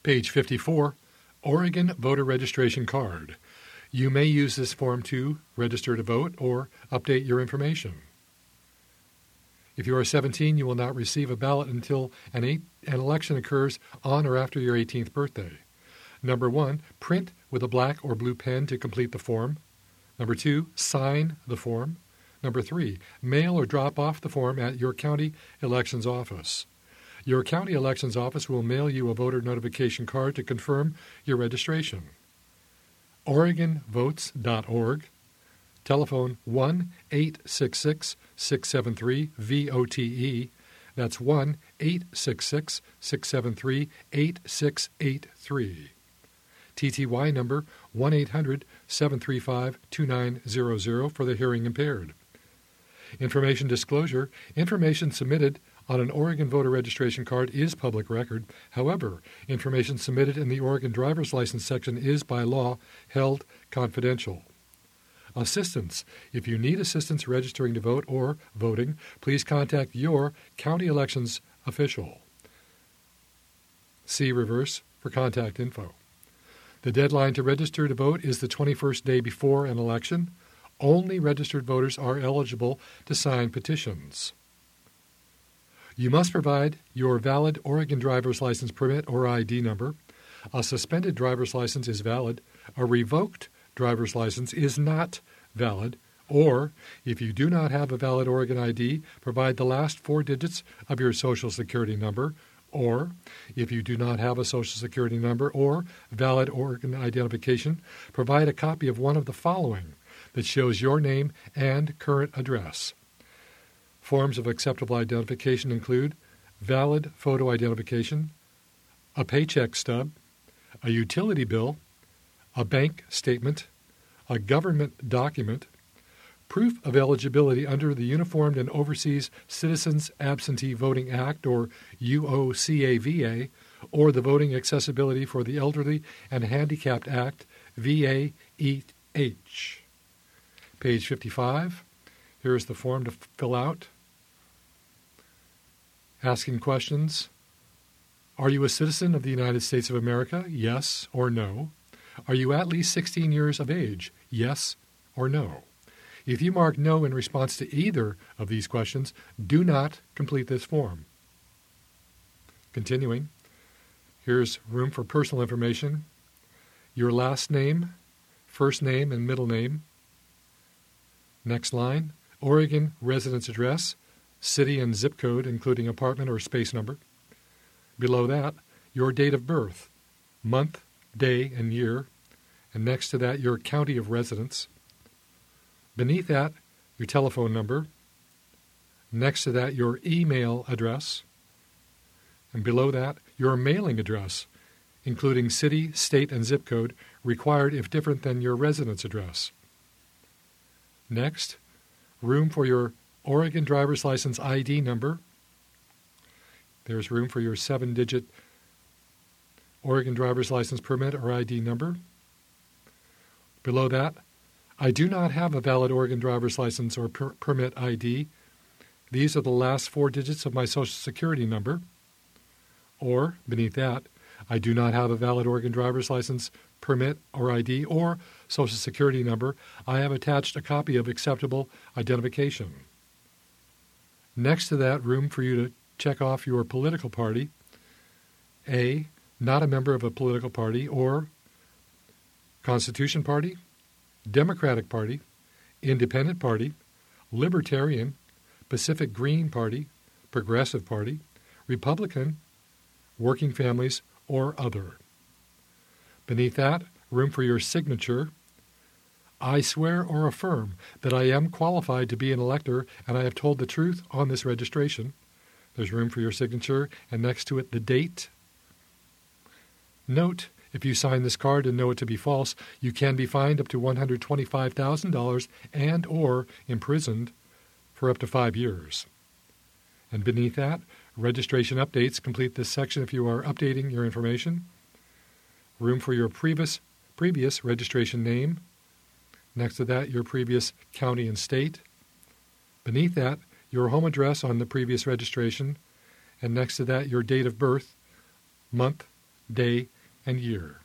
Page 54, Oregon Voter Registration Card. You may use this form to register to vote or update your information. If you are 17, you will not receive a ballot until an election occurs on or after your 18th birthday. Number 1, print with a black or blue pen to complete the form. Number 2, sign the form. Number 3, mail or drop off the form at your county elections office. Your county elections office will mail you a voter notification card to confirm your registration. OregonVotes.org. Telephone 1-866-673-VOTE. That's 1-866-673-8683. TTY number 1-800-735-2900 for the hearing impaired. Information disclosure. Information submitted on an Oregon voter registration card is public record. However, information submitted in the Oregon driver's license section is by law held confidential. Assistance. If you need assistance registering to vote or voting, please contact your county elections official. See reverse for contact info. The deadline to register to vote is the 21st day before an election. Only registered voters are eligible to sign petitions. You must provide your valid Oregon driver's license permit or ID number. A suspended driver's license is valid. A revoked driver's license is not valid. Or, if you do not have a valid Oregon ID, provide the last 4 digits of your Social Security number. Or, if you do not have a Social Security number or valid Oregon identification, provide a copy of one of the following that shows your name and current address. Forms of acceptable identification include valid photo identification, a paycheck stub, a utility bill, a bank statement, a government document, proof of eligibility under the Uniformed and Overseas Citizens Absentee Voting Act, or UOCAVA, or the Voting Accessibility for the Elderly and Handicapped Act, VAEH. Page 55. Here's the form to fill out. Asking questions. Are you a citizen of the United States of America? Yes or no. Are you at least 16 years of age? Yes or no. If you mark no in response to either of these questions, do not complete this form. Continuing. Here's room for personal information. Your last name, first name, and middle name. Next line. Oregon residence address, city and zip code, including apartment or space number. Below that, your date of birth, month, day, and year. And next to that, your county of residence. Beneath that, your telephone number. Next to that, your email address. And below that, your mailing address, including city, state, and zip code, required if different than your residence address. Next, room for your Oregon driver's license ID number. There's room for your 7-digit Oregon driver's license permit or ID number. Below that, I do not have a valid Oregon driver's license or permit ID. These are the last 4 digits of my Social Security number. Or, beneath that, I do not have a valid Oregon driver's license, permit, or ID, or Social Security number. I have attached a copy of acceptable identification. Next to that, room for you to check off your political party. A, not a member of a political party, or Constitution Party, Democratic Party, Independent Party, Libertarian, Pacific Green Party, Progressive Party, Republican, Working Families, or other. Beneath that, room for your signature. I swear or affirm that I am qualified to be an elector and I have told the truth on this registration. There's room for your signature, and next to it, the date. Note, if you sign this card and know it to be false, you can be fined up to $125,000 and or imprisoned for up to 5 years. And beneath that, registration updates. Complete this section if you are updating your information. Room for your previous registration name. Next to that, your previous county and state. Beneath that, your home address on the previous registration. And next to that, your date of birth, month, day, and year.